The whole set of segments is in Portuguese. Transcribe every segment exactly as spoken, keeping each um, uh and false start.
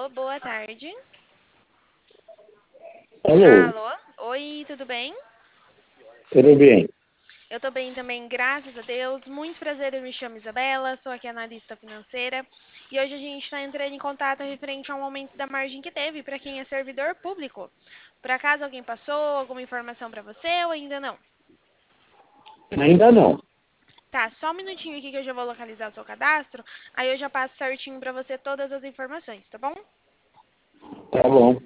boa tarde. Alô, Alô? Oi, tudo bem? tudo bem? Eu tô bem também, graças a Deus. Muito prazer, eu me chamo Isabela, sou aqui analista financeira. E hoje a gente está entrando em contato referente ao aumento da margem que teve para quem é servidor público. Por acaso alguém passou alguma informação para você ou ainda não? Ainda não. Tá, só um minutinho aqui que eu já vou localizar o seu cadastro, aí eu já passo certinho para você todas as informações, tá bom? Tá bom.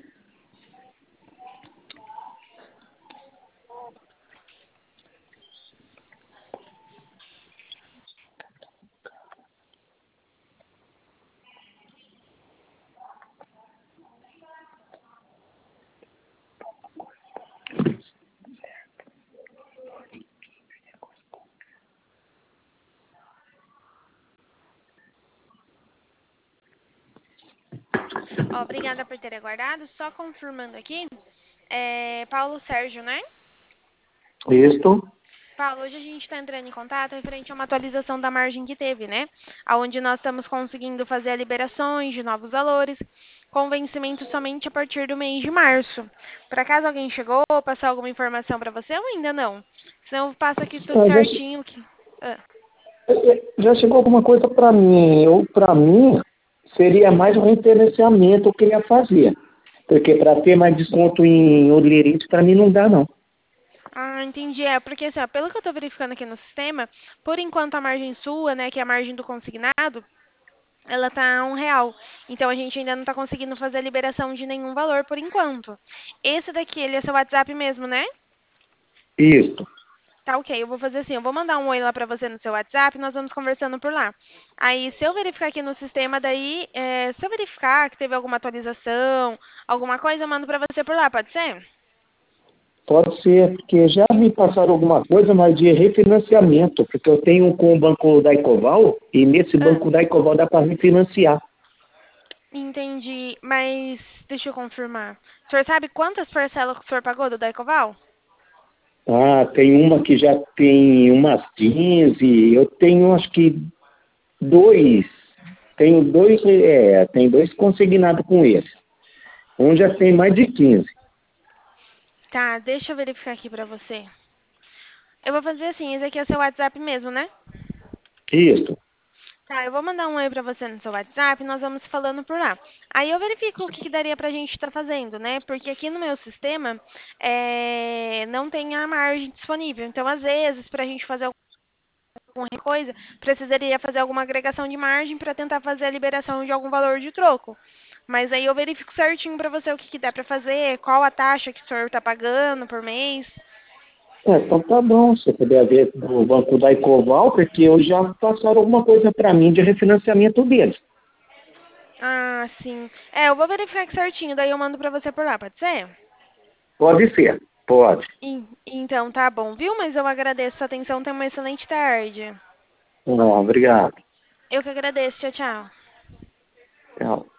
Ó, obrigada por ter aguardado. Só confirmando aqui, é Paulo Sérgio, né? Isto, Paulo, hoje a gente está entrando em contato referente a uma atualização da margem que teve, né? Onde nós estamos conseguindo fazer a liberações de novos valores, com vencimento somente a partir do mês de março. Por acaso alguém chegou, passou alguma informação para você ou ainda não? Senão eu passo aqui tudo ah, já, certinho. Que... Ah, já chegou alguma coisa para mim. Eu, para mim, seria mais um referenciamento que eu ia fazer. Porque para ter mais desconto em Olerite, para mim não dá, não. ah, entendi. É, porque assim, ó, pelo que eu estou verificando aqui no sistema, por enquanto a margem sua, né, que é a margem do consignado, ela tá a um real. Então a gente ainda não está conseguindo fazer a liberação de nenhum valor por enquanto. Esse daqui, ele é seu WhatsApp mesmo, né? Isto. Tá ok, eu vou fazer assim, eu vou mandar um oi lá pra você no seu WhatsApp, e nós vamos conversando por lá. Aí, se eu verificar aqui no sistema, daí, é, se eu verificar que teve alguma atualização, alguma coisa, eu mando pra você por lá, pode ser? Pode ser, porque já me passaram alguma coisa, mas de refinanciamento, porque eu tenho com o banco da Ecoval, e nesse Ah, banco da Ecoval dá para refinanciar. entendi, mas deixa eu confirmar. O senhor sabe quantas parcelas que o senhor pagou do Daicoval? Ah, tem uma que já tem umas quinze. Eu tenho acho que dois. Tenho dois, é, tem dois consignados com esse. Um já tem mais de quinze. Tá, deixa eu verificar aqui pra você. Eu vou fazer assim, esse aqui é o seu WhatsApp mesmo, né? Isso. Tá, eu vou mandar um oi pra você no seu WhatsApp e nós vamos falando por lá. Aí eu verifico o que, que daria pra gente estar fazendo, né? Porque aqui no meu sistema é, não tem a margem disponível. Então, às vezes, pra gente fazer alguma coisa, precisaria fazer alguma agregação de margem pra tentar fazer a liberação de algum valor de troco. Mas aí eu verifico certinho pra você o que, que dá pra fazer, qual a taxa que o senhor tá pagando por mês. É, então tá bom. Se puder ver do banco da Ecoval, porque eu já passaram alguma coisa para mim de refinanciamento deles. Ah, sim. É, eu vou verificar aqui certinho, daí eu mando pra você por lá, pode ser? Pode ser, pode. En- Então, tá bom, viu? Mas eu agradeço sua atenção. Tenha uma excelente tarde. Não, obrigado. Eu que agradeço. Tchau, tchau. Tchau.